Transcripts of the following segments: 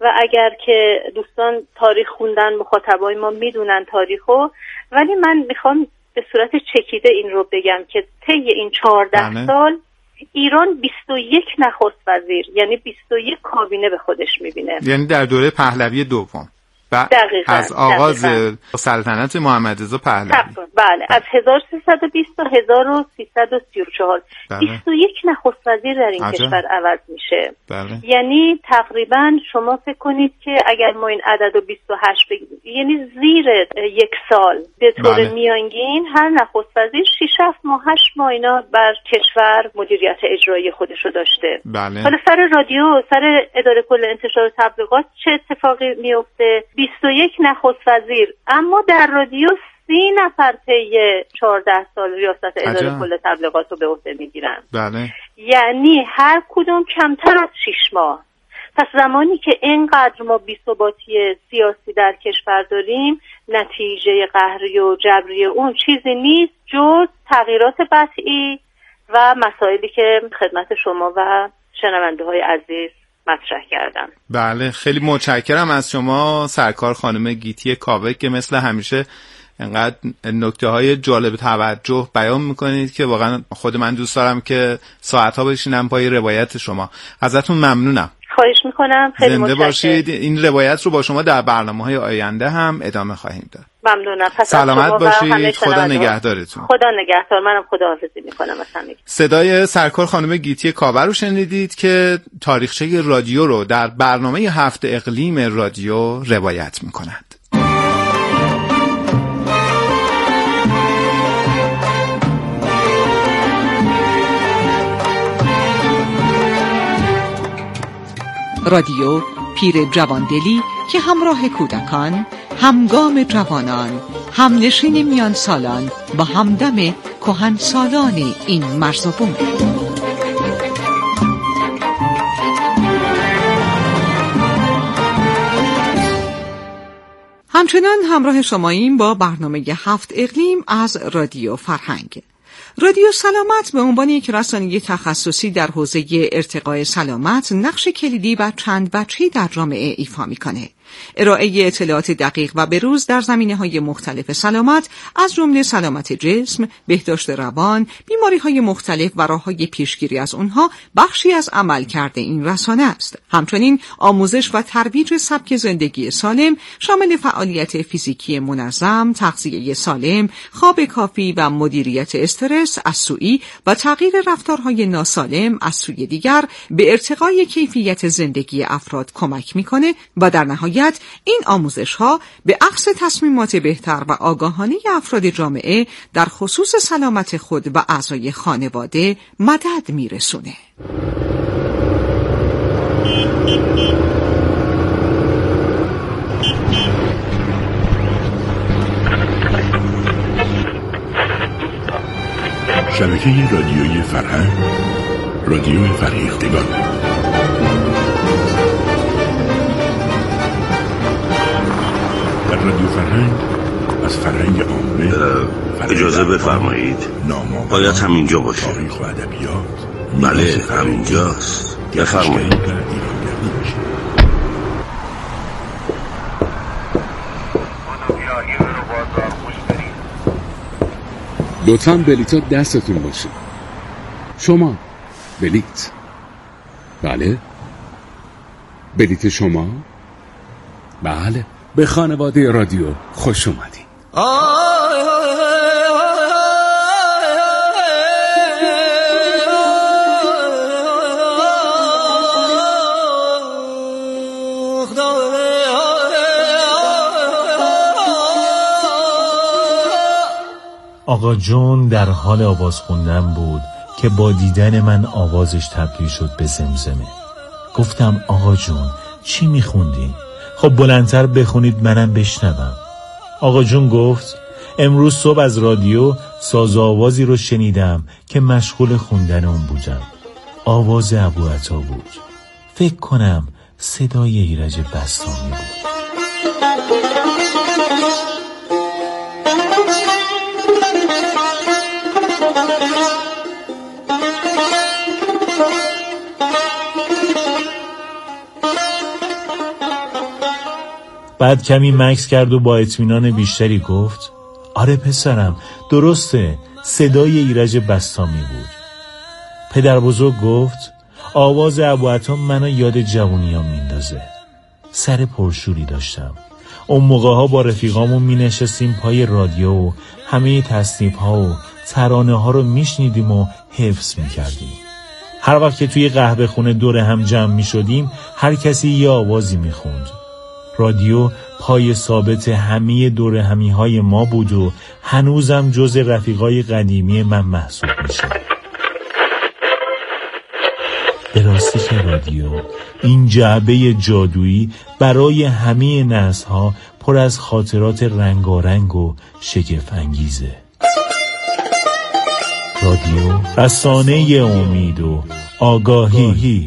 و اگر که دوستان تاریخ خوندن، مخاطبای ما میدونن تاریخو، ولی من میخوام به صورت چکیده این رو بگم که طی این 14 سال ایران 21 نخست وزیر، یعنی 21 کابینه به خودش میبینه، یعنی در دوره پهلوی دوم دقیقاً از آغاز سلطنت محمد رضا پهلوی. بله، از 1320 تا 1334 21 نخست وزیر در این کشور عوض میشه. یعنی تقریبا شما فکر کنید که اگر ما این عدد رو 28 بگیم، یعنی زیر یک سال به طور میانگین هر نخست وزیر 6-7 ماه 8 ماه اینا بر کشور مدیریت اجرایی خودش رو داشته. حالا سر رادیو، سر اداره کل انتشار و تبلیغات چه اتفاقی میفته؟ 21 نخست وزیر، اما در رادیو 30 نفر طی 14 سال ریاست اداره کل تبلیغات رو به عهده میگیرن. یعنی هر کدوم کمتر از 6 ماه. پس زمانی که اینقدر ما بی‌ثباتی سیاسی در کشور داریم، نتیجه قهری و جبری اون چیزی نیست جز تغییرات بطیئی و مسائلی که خدمت شما و شنونده‌های عزیز مطرح کردم. بله، خیلی متشکرم از شما سرکار خانم گیتی کاوه که مثل همیشه انقدر نکته‌های جالب توجه بیان میکنید که واقعا خود من دوست دارم که ساعت‌ها بشینم پای روایت شما. ازتون ممنونم. خواهش میکنم. خیلی زنده باشید. این روایت رو با شما در برنامه‌های آینده هم ادامه خواهیم داد. ممنونم. سلامت باشید. خدا نگهدارتون. خدا نگهدار. منم خداحافظی میکنم از همگی. صدای سرکار خانم گیتی کاوه رو شنیدید که تاریخچه رادیو رو در برنامه هفته اقلیم رادیو روایت میکنند. رادیو پیر جواندلی که همراه کودکان، همگام جوانان، همنشین میان سالان با همدم کهن سالان این مرزبون. همچنان همراه شماییم با برنامه هفت اقلیم از رادیو فرهنگ. رادیو سلامت به عنوان یک رسانه تخصصی در حوزه ارتقاء سلامت نقش کلیدی و چند بچه‌ای در جامعه ایفا می‌کنه. ارائه اطلاعات دقیق و بروز در زمینه‌های مختلف سلامت از جمله سلامت جسم، بهداشت روان، بیماری‌های مختلف و راه‌های پیشگیری از اونها بخشی از عملکرد این رسانه است. همچنین آموزش و ترویج سبک زندگی سالم شامل فعالیت فیزیکی منظم، تغذیه سالم، خواب کافی و مدیریت استرس از سوی و تغییر رفتارهای ناسالم از سوی دیگر به ارتقای کیفیت زندگی افراد کمک می‌کنه و در نهایت این آموزش‌ها به اخذ تصمیمات بهتر و آگاهانه افراد جامعه در خصوص سلامت خود و اعضای خانواده مدد می‌رسونه. شبکه رادیویی فرهنگ، رادیو فرهیختگان. در رادیو فرهنگ از فرهنگ عامه اجازه بفرمایید. باید همینجا باشه. تاریخ و ادبیات. بله، همینجاست. بفرمایید. لطفاً بلیطا دستتون باشه. شما بلیط. بله. بلیط شما؟ بله. به خانواده رادیو خوش اومدین. آقا جون در حال آواز خوندن بود که با دیدن من آوازش تبدیل شد به زمزمه. گفتم آقا جون چی میخوندین؟ خب بلندتر بخونید منم بشنوم. آقا جون گفت امروز صبح از رادیو ساز آوازی رو شنیدم که مشغول خوندن اون بودم. آواز ابوعطا بود. فکر کنم صدای ایرج بستامی بود. بعد کمی مکث کرد و با اطمینان بیشتری گفت آره پسرم، درسته، صدای ایرج بسطامی بود. پدر بزرگ گفت آواز ابوعطا منو یاد جوونیام میندازه. سر پرشوری داشتم. اون موقع‌ها با رفیقامون می‌نشستیم پای رادیو و همه تصنیف‌ها و ترانه‌ها رو میشنیدیم و حفظ می‌کردیم. هر وقت که توی قهوه خونه دور هم جمع می‌شدیم هر کسی یه آوازی می‌خوند. رادیو پای ثابت همه دور همی‌های ما بود و هنوزم جز رفیقای قدیمی من محسوب میشه. به راستی که رادیو، این جعبه جادویی برای همه نسل‌ها پر از خاطرات رنگارنگ و شگفت انگیزه. رادیو رسانه امید و آگاهی.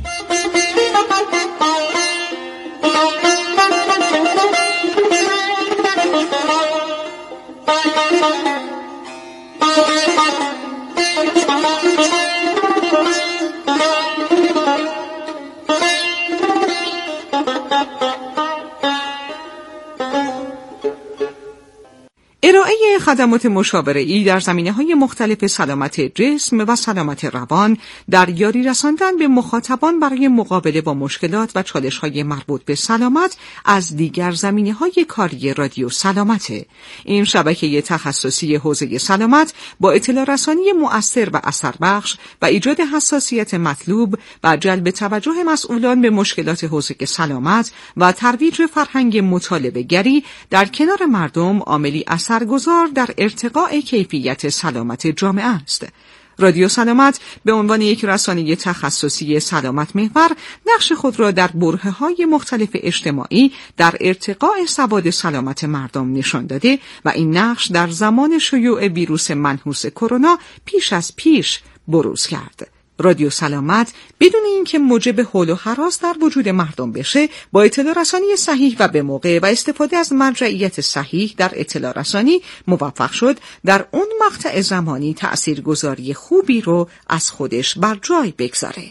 ارائه خدمات مشاوره‌ای در زمینه‌های مختلف سلامت جسم و سلامت روان در یاری رساندن به مخاطبان برای مقابله با مشکلات و چالش‌های مربوط به سلامت از دیگر زمینه‌های کاری رادیو سلامت. این شبکه تخصصی حوزه سلامت با اطلاع رسانی مؤثر و اثربخش و ایجاد حساسیت مطلوب و جلب توجه مسئولان به مشکلات حوزه سلامت و ترویج فرهنگ مطالبه‌گری در کنار مردم عاملی اثرگذار در ارتقاء کیفیت سلامت جامعه است. رادیو سلامت به عنوان یک رسانه تخصصی سلامت محور نقش خود را در برهه‌های مختلف اجتماعی در ارتقاء سواد سلامت مردم نشان داده و این نقش در زمان شیوع ویروس منحوس کرونا پیش از پیش بروز کرد. رادیو سلامت بدون اینکه موجب هول و هراس در وجود مردم بشه، با اطلاع رسانی صحیح و به موقع و استفاده از مرجعیت صحیح در اطلاع رسانی موفق شد در اون مقطع زمانی تأثیرگذاری خوبی رو از خودش بر جای بگذاره.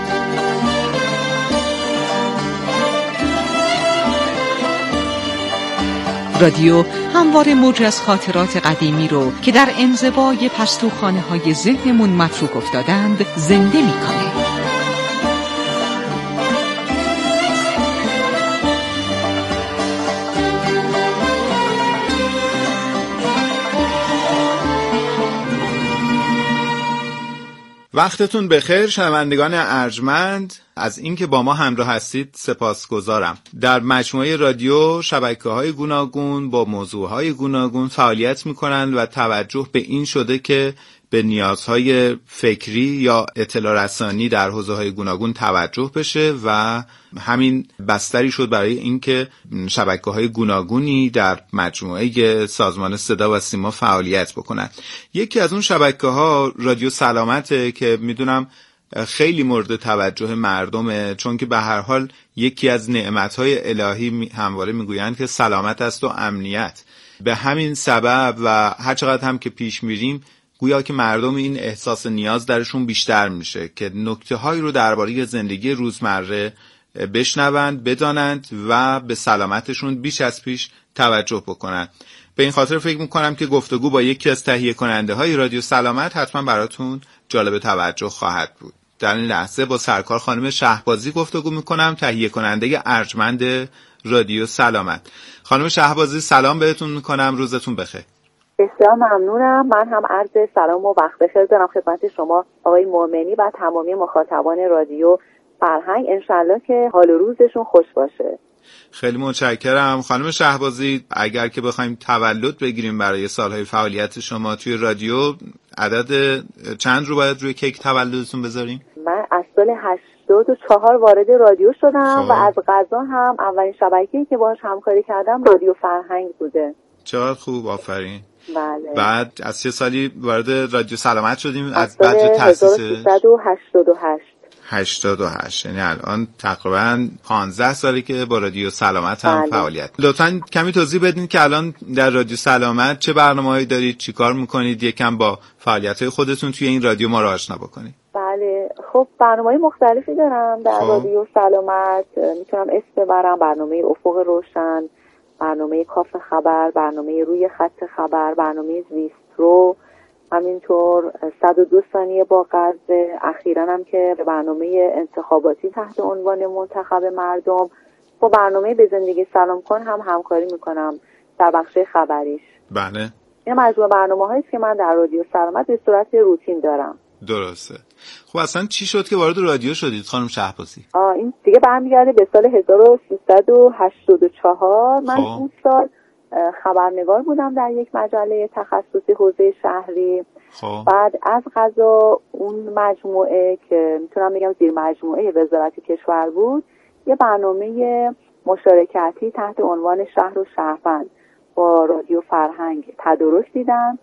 رادیو همواره موج از خاطرات قدیمی رو که در انزوای پستوخانه‌های ذهنمون متروک افتادند زنده می‌کنه. وقتتون بخیر شنوندگان ارجمند، از اینکه با ما همراه هستید سپاسگزارم. در مجموعه رادیو شبکه‌های گوناگون با موضوعهای گوناگون فعالیت می‌کنند و توجه به این شده که به نیازهای فکری یا اطلاع رسانی در حوزه‌های گوناگون توجه بشه و همین بستری شد برای اینکه شبکه‌های گوناگونی در مجموعه سازمان صدا و سیما فعالیت بکنند. یکی از اون شبکه‌ها رادیو سلامته که میدونم خیلی مورد توجه مردمه، چون که به هر حال یکی از نعمت‌های الهی همواره میگویند که سلامت است و امنیت. به همین سبب و هر چقدر هم که پیش میریم گویا که مردم این احساس نیاز درشون بیشتر میشه که نکته‌هایی رو درباره زندگی روزمره بشنوند، بدانند و به سلامتشون بیش از پیش توجه بکنند. به این خاطر فکر میکنم که گفتگو با یکی از تهیه کننده های رادیو سلامت حتما براتون جالب توجه خواهد بود. در این لحظه با سرکار خانم شهبازی گفتگو میکنم، تهیه کننده ارجمند رادیو سلامت. خانم شهبازی سلام بهتون میکنم، روزتون بخیر. بسیار ممنونم. من هم عرض سلام و وقت بخیر دارم خدمت شما آقای مومنی و تمامی مخاطبان رادیو فرهنگ. انشالله که حال و روزشون خوش باشه. خیلی متشکرم. خانم شهبازی، اگر که بخوایم تولد بگیریم برای سالهای فعالیت شما توی رادیو، عدد چند رو باید روی کیک تولدتون بذاریم؟ من از سال 84 وارد رادیو شدم و از قضا هم اولین شبکه‌ای که باهاش همکاری کردم رادیو فرهنگ بوده. چقدر خوب، آفرین. بله. بعد از چه سالی وارد رادیو سلامت شدیم؟ از بعد تأسیسش 88. یعنی الان تقریبا 15 سالی که با رادیو سلامت هم بله. فعالیت. لطفاً کمی توضیح بدین که الان در رادیو سلامت چه برنامه‌هایی دارید، چیکار می‌کنید، یکم با فعالیت‌های خودتون توی این رادیو ما رو آشنا بکنید. بله، خب برنامه‌های مختلفی دارم در رادیو سلامت. میتونم اسم ببرم برنامه افق روشن، برنامه کاف خبر، برنامه روی خط خبر، برنامه زیسترو، همینطور 102 ثانیه با قرض، اخیراً هم که به برنامه انتخاباتی تحت عنوان منتخب مردم با برنامه به زندگی سلام کن هم همکاری میکنم در بخش خبریش. بله. این مجموعه برنامه‌هایی است که من در رادیو سلامت به صورت روتین دارم. درسته. خب اصلا چی شد که وارد رادیو شدید خانم شهبازی؟ این دیگه برمیگرده به سال 1384. من اون سال خبرنگار بودم در یک مجله تخصصی حوزه شهری. بعد از قضا اون مجموعه که میتونم بگم زیر مجموعه وزارت کشور بود، یه برنامه مشارکتی تحت عنوان شهر و شهروند با رادیو فرهنگ تدارک دیدن.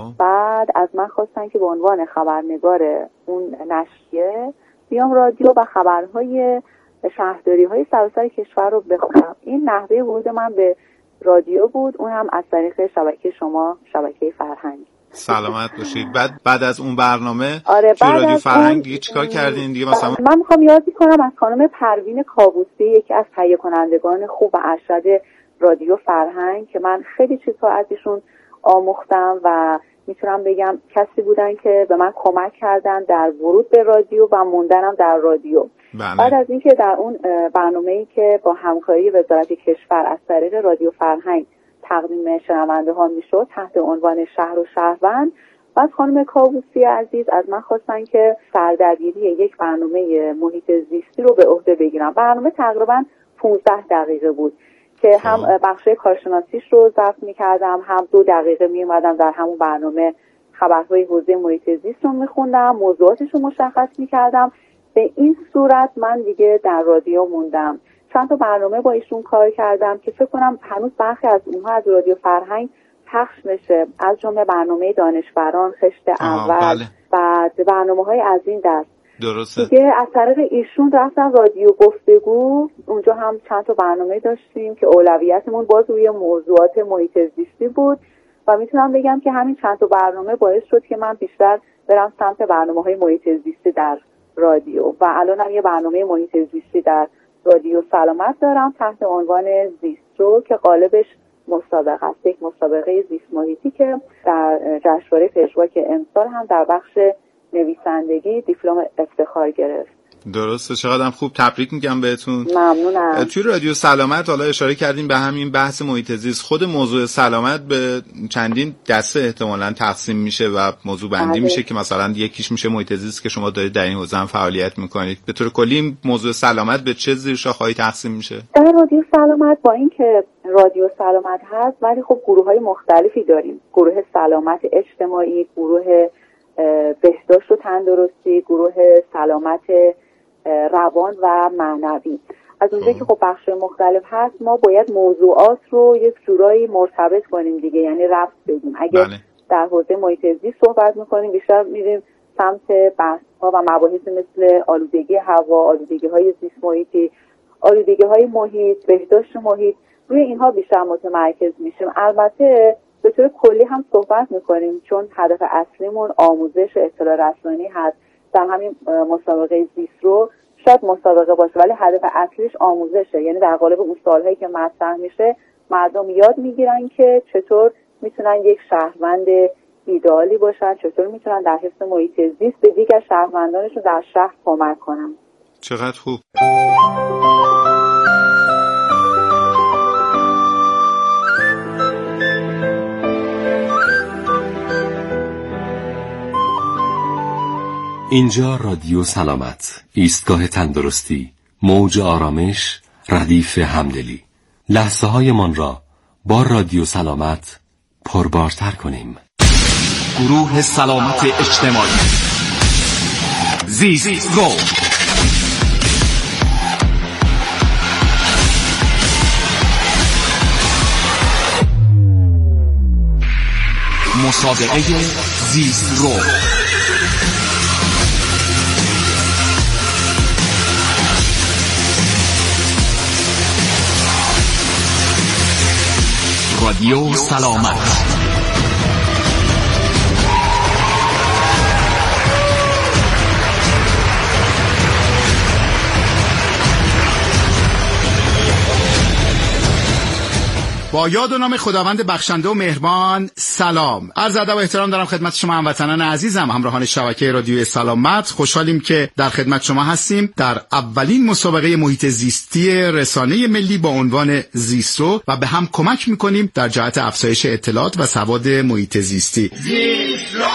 بعد از من خواستن که به عنوان خبرنگار اون نشریه بیام رادیو و خبرهای شهرداری‌های سراسر کشور رو بخونم. این نحوه ورود من به رادیو بود، اون هم از طریق شبکه شما، شبکه فرهنگ. سلامت باشید. بعد از اون برنامه توی رادیو فرهنگ دیگه چیکار کردین دیگه؟ مثلا من میخوام یاد کنم از خانم پروین کاووسی، یکی از تهیه کنندگان خوب و ارشد رادیو فرهنگ که من خیلی چیزها از ایشون آموختم و میتونم بگم کسی بودن که به من کمک کردن در ورود به رادیو و موندنم در رادیو. بعد از اینکه در اون برنامه‌ای که با همکاری وزارت کشور از طریق رادیو فرهنگ تقدیم شنونده ها میشد تحت عنوان شهر و شهروند، بعد خانم کاووسی عزیز از من خواستن که سردبیری یک برنامه محیط زیستی رو به عهده بگیرم. برنامه تقریبا 15 دقیقه بود که هم بخش کارشناسیش رو ضبط می‌کردم، هم 2 دقیقه می‌اومدم در همون برنامه خبرهای حوزه محیط زیست رو می‌خوندم، موضوعاتش رو مشخص می‌کردم. به این صورت من دیگه در رادیو موندم. چند تا برنامه با ایشون کار کردم که فکر کنم هنوز برخی از اونها از رادیو فرهنگ پخش میشه، از جمله برنامه دانشوران، خشت اول، بعد برنامه‌های از این دست. درسته. دیگه از طریق ایشون رفتم رادیو گفتگو، اونجا هم چند تا برنامه داشتیم که اولویتمون باز روی موضوعات محیط زیستی بود و میتونم بگم که همین چند تا برنامه باعث شد که من بیشتر برم سمت برنامه‌های محیط زیستی در رادیو و الانم یه برنامه محیط زیستی در رادیو سلامت دارم تحت عنوان زیسترو که قالبش مسابقه است، یک مسابقه زیست محیطی که در جشنواره پژواک امسال هم در بخش نویسندگی دیپلم افتخار گرفت. درسته. چقدر خوب. تبریک میگم بهتون. ممنونم. توی رادیو سلامت حالا اشاره کردیم به همین بحث محیط زیست. خود موضوع سلامت به چندین دسته احتمالاً تقسیم میشه و موضوع بندی میشه که مثلا یکیش میشه محیط زیست که شما دارید در این حوزه هم فعالیت میکنید. به طور کلی موضوع سلامت به چه زیر شاخه‌ای تقسیم میشه؟ در رادیو سلامت با اینکه رادیو سلامت هست ولی خب گروه‌های مختلفی داریم. گروه سلامت اجتماعی، گروه بهداشت و تندرستی، گروه سلامت روان و معنوی. از اونجایی که خب بخش مختلف هست ما باید موضوعات رو یک جورایی مرتبط کنیم دیگه، یعنی ربط بدیم. اگه در حوزه محیط زیست صحبت میکنیم بیشتر میریم سمت بحث‌ها و مباحث مثل آلودگی هوا، آلودگی‌های زیست محیطی، آلودگی‌های محیط، بهداشت محیط، روی اینها بیشتر متمرکز میشیم. البته به طور کلی هم صحبت میکنیم چون هدف اصلیمون آموزش و اطلاع رسانی هست. در همین مسابقه زیست رو شاید مسابقه باشه ولی هدف اصلیش آموزشه، یعنی در قالب اون سوالهایی که مطرح میشه مردم یاد میگیرن که چطور میتونن یک شهروند ایدئالی باشن، چطور میتونن در حفظ محیط زیست به دیگر شهروندانشون در شهر کمک کنن. چقدر خوب. اینجا رادیو سلامت، ایستگاه تندرستی، موج آرامش، ردیف همدلی. لحظه های من را با رادیو سلامت پربارتر کنیم. گروه سلامت اجتماعی زیسترو، مسابقه زیسترو، رادیو سلامت. با یاد و نام خداوند بخشنده و مهربان سلام. عرض ادب و احترام دارم خدمت شما هموطنان عزیزم، همراهان شبکه رادیوی سلامت. خوشحالیم که در خدمت شما هستیم در اولین مسابقه محیط زیستی رسانه ملی با عنوان زیسترو و به هم کمک میکنیم در جهت افزایش اطلاعات و سواد محیط زیستی. زیسترو!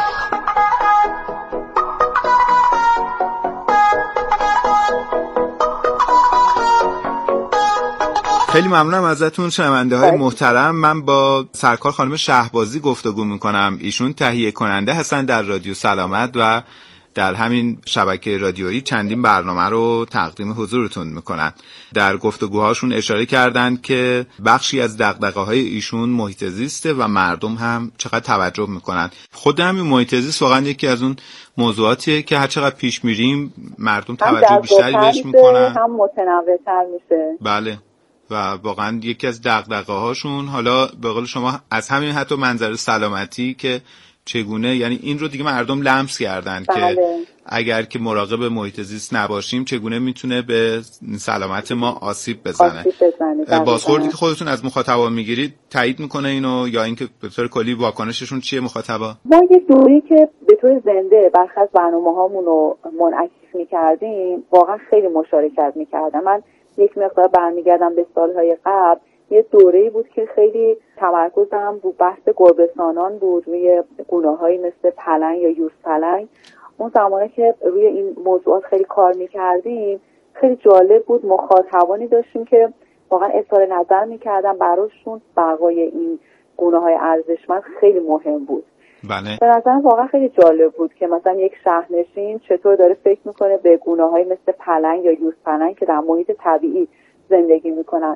خیلی ممنونم ازتون شنونده های محترم. من با سرکار خانم شهبازی گفتگو میکنم. ایشون تهیه کننده هستن در رادیو سلامت و در همین شبکه رادیویی چندین برنامه رو تقدیم حضورتون میکنن. در گفتگوهاشون اشاره کردن که بخشی از دغدغه‌های ایشون محیط زیسته و مردم هم چقدر توجه میکنن. خود همین محیط زیست واقعا یکی از اون موضوعاتیه که هر چقدر پیش میریم مردم توجه بیشتری بهش میکنن، هم متنوع‌تر میشه. بله، و واقعا یکی از دغدغه‌هاشون حالا به قول شما از همین حتی منظر سلامتی که چگونه، یعنی این رو دیگه مردم لمس کردن که اگر که مراقب محیط زیست نباشیم چگونه میتونه به سلامت ما آسیب بزنه. بازخوردی که خودتون از مخاطبا میگیرید تایید میکنه اینو یا اینکه به طور کلی واکنششون چیه مخاطبا؟ ما یه دوری که به طور زنده برخی از برنامه‌هامون رو منعکس میکردیم واقعا خیلی مشارکت میکردن. من یک مقدار برمیگردم به سالهای قبل، یه دوره‌ای بود که خیلی تمرکزم رو بحث گربه‌سانان بود، روی گونه‌هایی مثل پلنگ یا یوزپلنگ. اون زمانه که روی این موضوعات خیلی کار می‌کردیم خیلی جالب بود، مخاطبانی داشتیم که واقعا اظهار نظر می‌کردن، براشون بقای این گونه‌های ارزشمند خیلی مهم بود. بله. به نظرم واقعا خیلی جالب بود که مثلا یک شهرنشین چطور داره فکر میکنه به گونه‌های مثل پلنگ یا یوزپلنگ که در محیط طبیعی زندگی میکنن،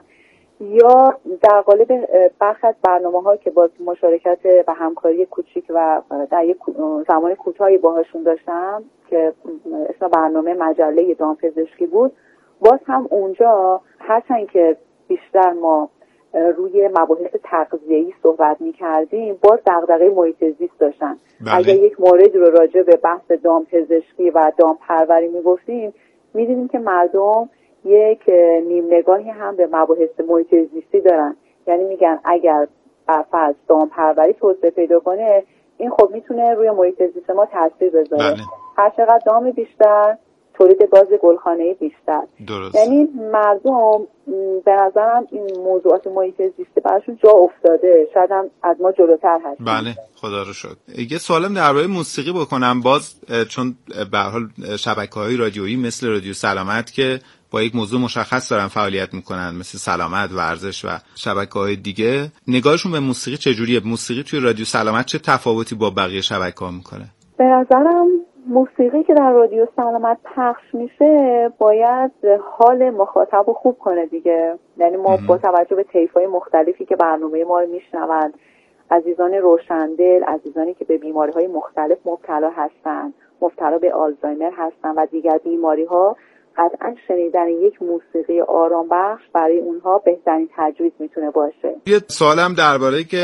یا در قالب برخی از برنامه‌ها که با مشارکت و همکاری کوچیک و در یک زمان کوتاهی باهاشون داشتم که اسم برنامه مجله دامپزشکی بود، باز هم اونجا هرچند که بیشتر ما روی مباحث تغذیه‌ای صحبت می‌کردیم باز دغدغه محیط زیست داشتن. اگر یک مورد رو راجع به بحث دامپزشکی و دامپروری می‌گفتیم می‌دیدیم که مردم یک نیم نگاهی هم به مباحث محیط زیستی دارن، یعنی میگن اگر فرض دامپروری توسعه پیدا کنه این خب میتونه روی محیط زیست ما تاثیر بذاره. هر چقدر دام بیشتر تولید گاز گلخانه‌ای بیشتر. یعنی مردم به نظرم این موضوعات محیط زیستی براشون جا افتاده، شاید هم از ما جلوتر هست. بله خدا رو شکر. یه سوالم درباره موسیقی بکنم باز، چون به هر حال شبکه‌های رادیویی مثل رادیو سلامت که با یک موضوع مشخص دارن فعالیت میکنن مثل سلامت، ورزش و شبکه‌های دیگه، نگاهشون به موسیقی چجوریه؟ موسیقی توی رادیو سلامت چه تفاوتی با بقیه شبکه‌ها میکنه؟ به نظرم موسیقی که در رادیو سلامت پخش میشه باید حال مخاطب رو خوب کنه دیگه. یعنی ما با توجه به طیف‌های مختلفی که برنامه ما رو میشنون، عزیزان روشندل، عزیزانی که به بیماری‌های مختلف مبتلا هستن، مبتلا به آلزایمر هستن و دیگر بیماری‌ها، قطعا شنیدن یک موسیقی آرام بخش برای اونها بهترین تجویز میتونه باشه. یه سوالم درباره که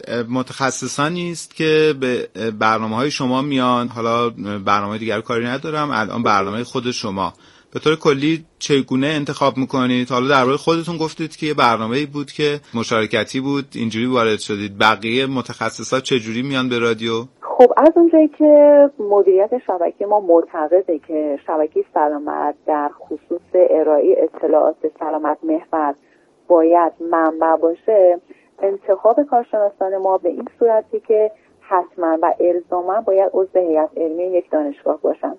متخصصانی است که به برنامه‌های شما میان، حالا برنامه دیگر کاری ندارم، الان برنامه خود شما به طور کلی چگونه انتخاب میکنید؟ حالا درباره خودتون گفتید که یه برنامه‌ای بود که مشارکتی بود اینجوری وارد شدید، بقیه متخصصات چجوری میان به رادیو؟ خب از اونجایی که مدیریت شبکه ما معتقده که شبکه سلامت در خصوص ارائه اطلاعات سلامت محور باید منبع باشه، انتخاب کارشناسان ما به این صورتی که حتما و الزاما باید عضو هیئت علمی یک دانشگاه باشن،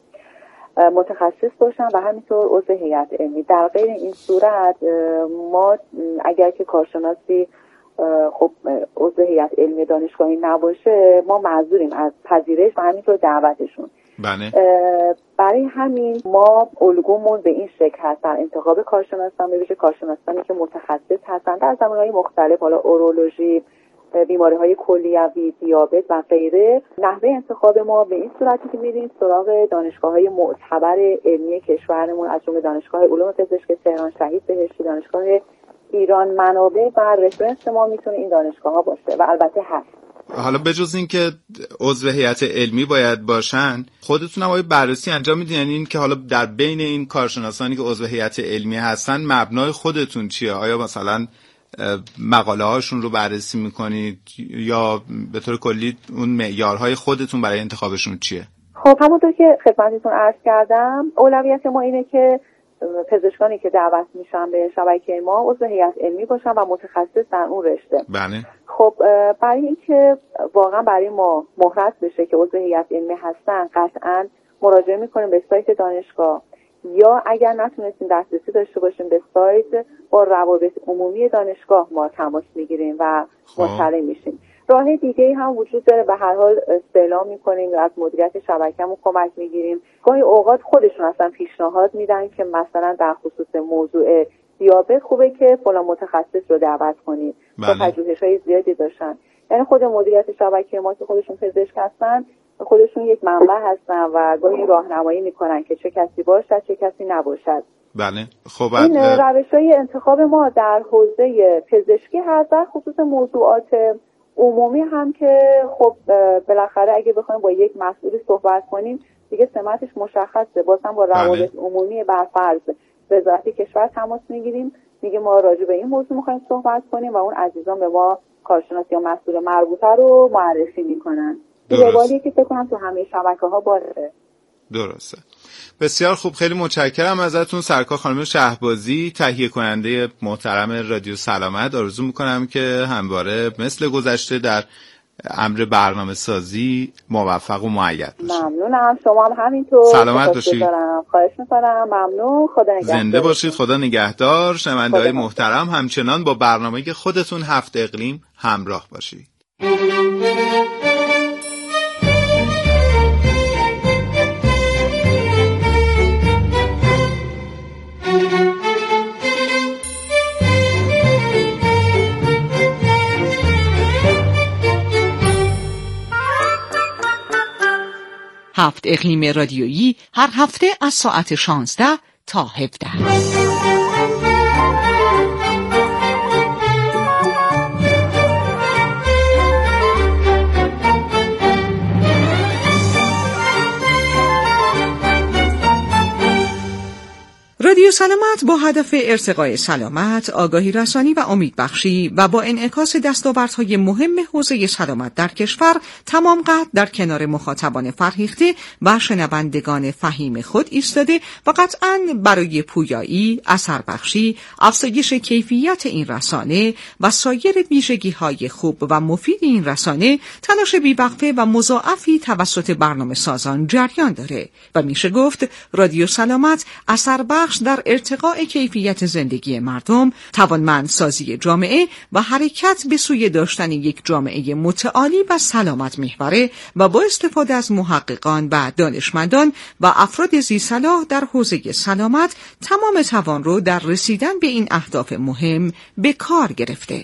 متخصص باشن و همینطور عضو هیئت علمی. در غیر این صورت ما اگر که کارشناسی خب عضو هیئت علمی دانشگاهی نباشه ما معذوریم از پذیرش و همینطور دعوتشون. بله. برای همین ما الگومون به این شکل هست در انتخاب کارشناسان، ببینید کارشناسانی که متخصص هستن در زمینه‌های مختلف، حالا اورولوژی، بیماری‌های کلیوی، دیابت و غیره. نحوه انتخاب ما به این صورتی که میریم سراغ دانشگاه‌های معتبر علمی کشورمون، از جمله دانشگاه علوم پزشکی تهران، شهید بهشتی، دانشگاه ایران منابع و رفرنس ما میتونه این دانشگاه‌ها باشه و البته هست. حالا بجز این که عضو هیئت علمی باید باشن، خودتون هم آیا بررسی انجام میدین؟ یعنی این که حالا در بین این کارشناسانی که عضو هیئت علمی هستن مبنای خودتون چیه؟ آیا مثلا مقاله هاشون رو بررسی میکنید یا به طور کلی اون معیارهای خودتون برای انتخابشون چیه؟ خب همونطور که خدمتتون عرض کردم اولویت ما اینه که پزشکانی که دعوت میشن به شبکه ما عضو هیئت علمی باشن و متخصص در اون رشته. بله. خب برای اینکه واقعا برای ما مهرس بشه که عضو هیئت علمی هستن قطعاً مراجعه میکنیم به سایت دانشگاه یا اگر نتونستیم دسترسی داشته باشیم به سایت با روابط عمومی دانشگاه ما تماس میگیریم و مطلع میشیم. راه دیگه هم وجود داره، به هر حال استعلام میکنیم یا از مدیریت شبکه‌مون کمک میگیریم. گاهی اوقات خودشون اصلا پیشنهاد میدن که مثلا در خصوص موضوع دیابت خوبه که فلان متخصص رو دعوت کنید. با پژوهش‌های زیادی داشتن. یعنی خود مدیریت شبکه ما که خودشون پزشک هستن، خودشون یک منبع هستن و گاهی راهنمایی میکنن که چه کسی باشد چه کسی نباشد. بله. خب این روش‌های انتخاب ما در حوزه پزشکی هست، در خصوص موضوعات عمومی هم که خب بالاخره اگه بخوایم با یک مسئولی صحبت کنیم دیگه سمتش مشخصه، بازم با روابط عمومی برفرض وزارت کشور تماس میگیریم، میگه ما راجع به این موضوع میخوایم صحبت کنیم و اون عزیزان به ما کارشناس یا مسئول مربوطه رو معرفی میکنن. روالی که فکر کنم تو همه شبکه‌ها باشه. درسته. بسیار خوب، خیلی متشکرم ازتون سرکار خانم شهبازی، تهیه کننده محترم رادیو سلامت. آرزو میکنم که همواره مثل گذشته در امر برنامه سازی موفق و مؤید باشید. ممنونم، شما هم همینطور. سلامت باشید. خواهش میکنم. ممنون. خدا نگهدار. زنده باشید. خدا نگهدار. شنونده‌های محترم، همچنان با برنامه خودتون هفت اقلیم همراه باشید. هفت اقلیم رادیویی هر هفته از ساعت 16 تا 17. رادیو سلامت با هدف ارتقای سلامت، آگاهی رسانی و امیدبخشی و با انعکاس دستاوردهای مهم حوزه سلامت در کشور تمام قد در کنار مخاطبان فرهیخته و شنوندگان فهیم خود ایستاده و قطعاً برای پویایی، اثربخشی، افزایش کیفیت این رسانه و سایر ویژگی‌های خوب و مفید این رسانه تلاش بی‌وقفه و مضاعفی توسط برنامه سازان جریان داره و میشه گفت رادیو سلامت اثربخش در ارتقاء کیفیت زندگی مردم، توانمندسازی جامعه و حرکت به سوی داشتن یک جامعه متعالی و سلامت محوره و با استفاده از محققان و دانشمندان و افراد ذی‌صلاح در حوزه سلامت تمام توان رو در رسیدن به این اهداف مهم به کار گرفته.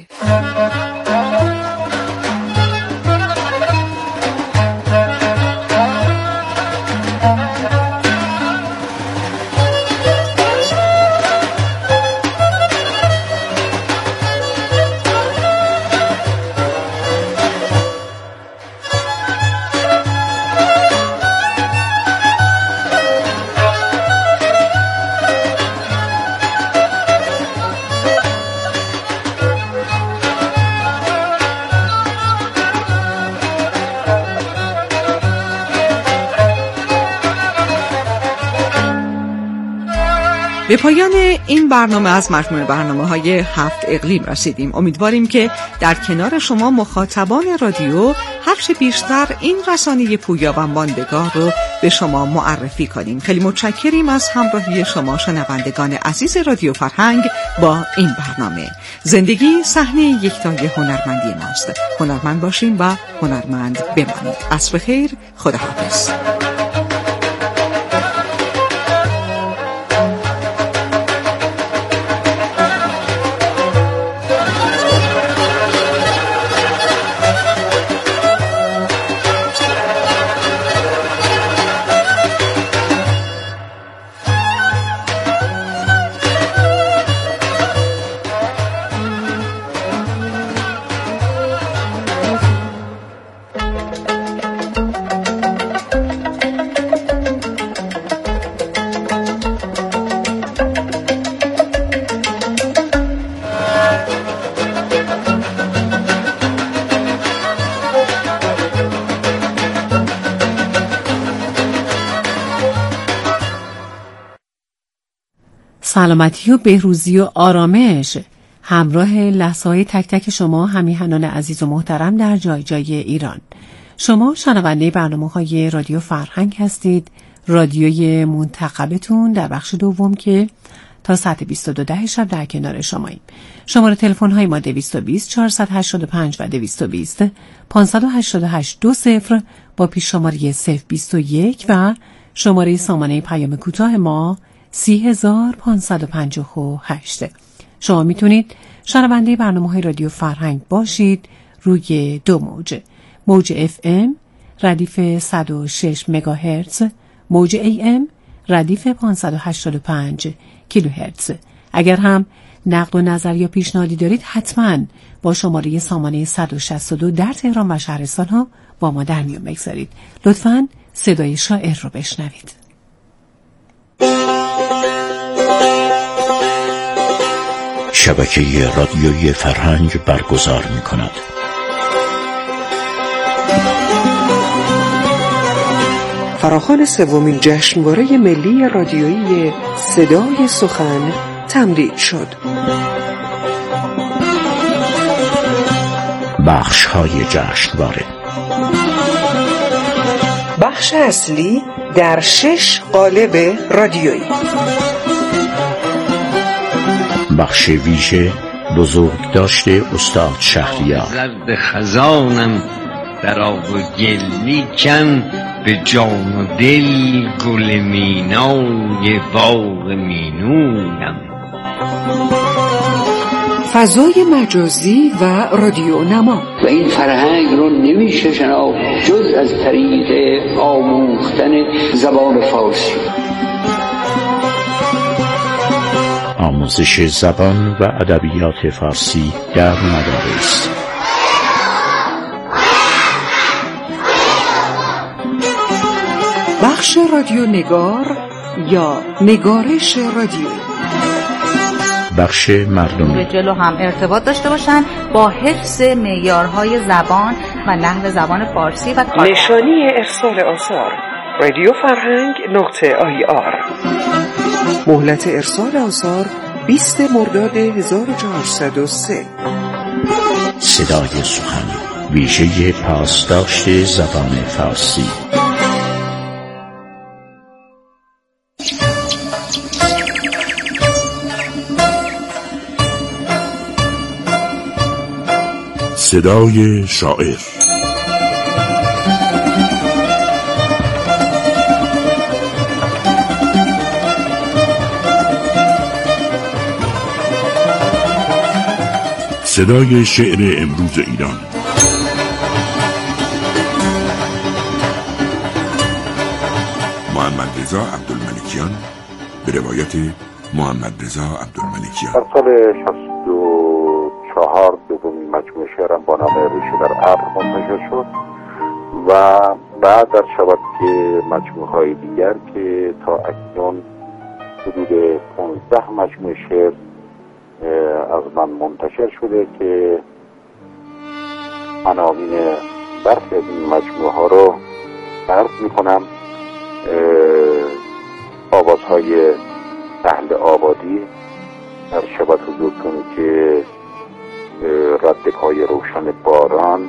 به پایان این برنامه از مجموعه برنامه‌های هفت اقلیم رسیدیم. امیدواریم که در کنار شما مخاطبان رادیو هرچه بیشتر این رسانه پویا و ماندگار رو به شما معرفی کنیم. خیلی متشکریم از همراهی شما شنوندگان عزیز رادیو فرهنگ با این برنامه. زندگی صحنه یکتای هنرمندی ماست. هنرمند باشیم و هنرمند بمانید. عصر خیر، خداحافظ. سلامتی و بهروزی و آرامش همراه لحظه‌های تک تک شما همیهنان عزیز و محترم در جای جای ایران. شما شنونده برنامه‌های رادیو فرهنگ هستید، رادیوی منتخبتون در بخش دوم که تا ساعت 22 شب در کنار شماییم. شماره تلفن های ما 220 485 و 220 588 20 با پیش شماره 021 و شماره سامانه پیام کوتاه ما 30558. شما میتونید شنونده برنامه‌های رادیو فرهنگ باشید روی دو موج FM ردیف 106 مگاهرتز، موج AM ردیف 585 کیلوهرتز. اگر هم نقد و نظر یا پیشنهادی دارید حتما با شماره سامانه 162 در تهران و شهرستان ها با ما در میون بگذارید. لطفاً صدای شاعر رو بشنوید. شبکه رادیویی فرهنگ برگزار می‌کند. فراخوان سومین جشنواره ملی رادیویی صدای سخن تمدید شد. بخش‌های جشنواره: بخش اصلی در 6 قالب رادیویی. بخش ویژه بزرگداشت استاد شهریار. زرد خزانم در آب و گل لیکن به جان و دل گل مینای باغ مینویم. فضای مجازی و رادیو نما. و این فرهنگ رو نمیشه شناخت جز از طریق آموختن زبان فارسی. آموزش زبان و ادبیات فارسی در مدارس. بخش رادیو نگار یا نگارش رادیویی. بخش مردمی. به جلو هم ارتباط داشته باشن با حفظ معیارهای زبان و نحو زبان فارسی و نشانی ارسال آثار رادیو فرهنگ .ir. مهلت ارسال آثار 20 مرداد 1403. صدای سخن ویژه پاسداشت زبان فارسی. صدای شاعر. صدای شعر امروز ایران. محمد رضا عبدالملکیان به روایت محمد رضا عبدالملکیان. در سال 64 دومین مجموعه شعرم با نام ریشه در ابر منتشر شد و بعد در شبکه مجموعه‌های دیگر که تا اکنون حدود 15 مجموعه شعر از من منتشر شده که عناوین برخی از این مجموعه ها رو عرض میکنم. آوازهای اهل آبادی در شبت حضورتون که ردپای روشن باران،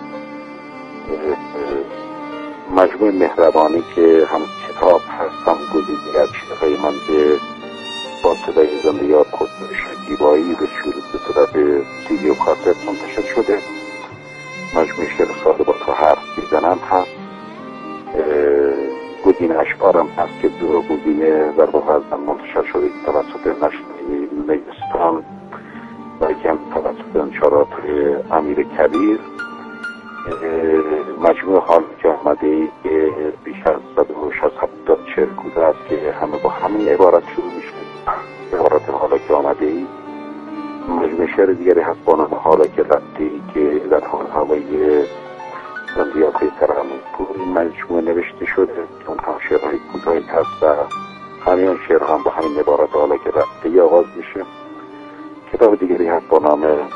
مجموعه مهربانی که هم کتاب هست هم گزیده از شعرهای من که با صدای زنده یاد خود شکیبایی به صورت CD و کاست منتشر شده. مجموعه شعر ساده با تو حرف میزنم هست. گزینه اشعارم هست که دو گزینه در واقع از من منتشر شده توسط نشر نگستان و یکی هم توسط انشارات امیر کبیر. مجموعه حال که آمده ای که بیش از 170 شعر کوتاه است که همه با همین عبارت شروع میشه، عبارت حالا که آمده ای. مجموعه شعر دیگری هست با نام حالا که رفته ای که در حال هوای زندیات ترحم‌پور این مجموعه نوشته شده که اونها شعرهای کوتاهی هست و همین شعر هم با همین عبارت حالا که رفته ای آغاز میشه. کتاب دیگری هست با نام